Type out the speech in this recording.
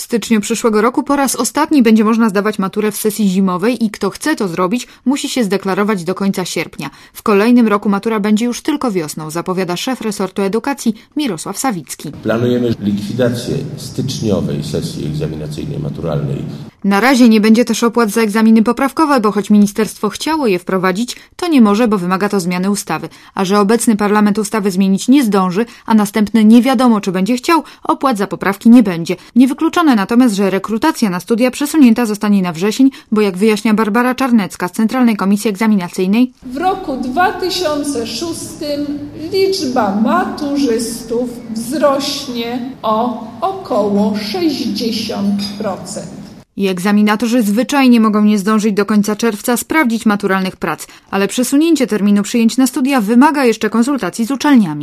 styczniu przyszłego roku po raz ostatni będzie można zdawać maturę w sesji zimowej i kto chce to zrobić, musi się zdeklarować do końca sierpnia. W kolejnym roku matura będzie już tylko wiosną, zapowiada szef resortu edukacji Mirosław Sawicki. Planujemy likwidację styczniowej sesji egzaminacyjnej maturalnej. Na razie nie będzie też opłat za egzaminy poprawkowe, bo choć ministerstwo chciało je wprowadzić, to nie może, bo wymaga to zmiany ustawy. A że obecny parlament ustawy zmienić nie zdąży, a następny nie wiadomo, czy będzie chciał, opłat za poprawki nie będzie. Niewykluczone natomiast, że rekrutacja na studia przesunięta zostanie na wrzesień, bo jak wyjaśnia Barbara Czarnecka z Centralnej Komisji Egzaminacyjnej, w roku 2006 liczba maturzystów wzrośnie o około 60%. I egzaminatorzy zwyczajnie mogą nie zdążyć do końca czerwca sprawdzić maturalnych prac, ale przesunięcie terminu przyjęć na studia wymaga jeszcze konsultacji z uczelniami.